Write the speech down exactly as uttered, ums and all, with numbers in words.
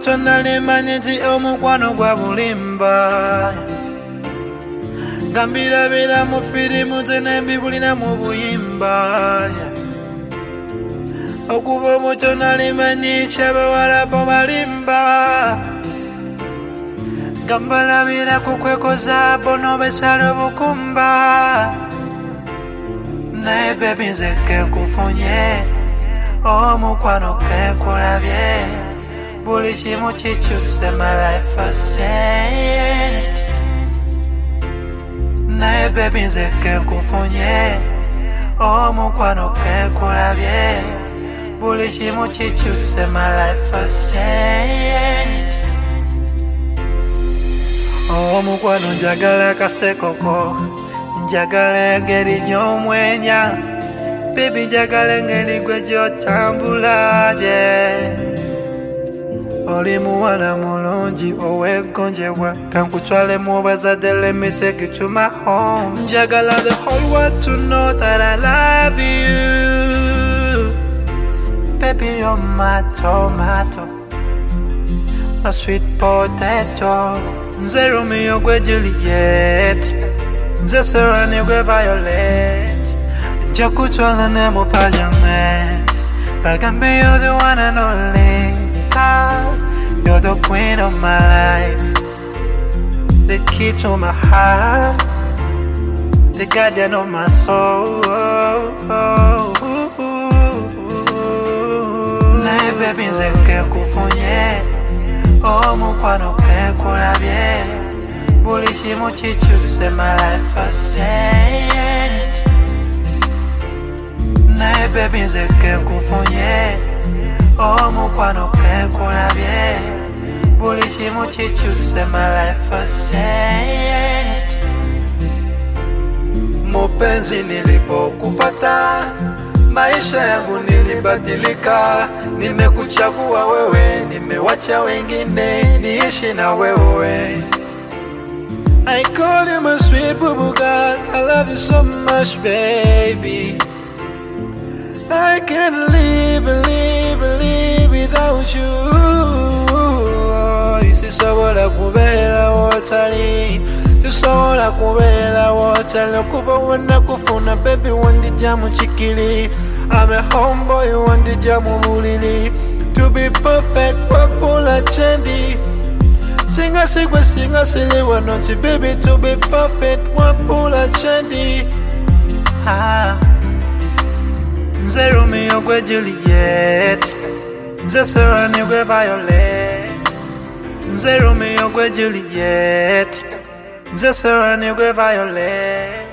mucho nalimanye nti omukwano gwa bulimba gambirabira mu firimu zene mbibulira mu buyimba okuva mucho nalimanye ky'abawala bo balimba gambalabira kukwekoza bono besala obukumba naye bebi nze kenkufunye omukwano kenkulabye buli kimu kikyuse my life has changed naye bebi nze kenkufunye omukwano kenkulabye buli kimu kikyuse my life has changed omukwano njagala kasekoko njagala engeri gy'omwenya baby njagala engeri gwe gy'otambula oli muwala mulungi oweggonjebwa kankutwale mu bazadde let me take you to my home njagala the whole world to know that I love you baby you're my tomato my sweet potato nze Romeo gwe Juliet nze Serena gwe Violet nja kutwala ne mu parliament bagambe you're the one and only girl you're the queen of my life the key to my heart the guardian of my soul naye baby nze kenkufunye omukwano kenkulabye buli kimu kikyuse my life has changed naye baby nze kenkufunye omukwano kenkulabye buli kimu kikyuse my life has changed mupenzi nilipokupata maisha yangu nilibadilika nimekuchagua wewe nimewacha wengine niishi na wewe I call you my sweet boo girl I love you so much baby I can't live and live and live without you sisobola kubeera wotali sisobola kubeera wotali okuva wonna kufuna baby wandijja mu kikiri I'm a homeboy wandijja mu buliri to be perfect wapula chendi singa sigwe singa siliwa noti baby to be perfect wapula chendi ah nze Romeo gwe Juliet nze Serena gwe Violet nze Romeo gwe Juliet nze Serena gwe Violet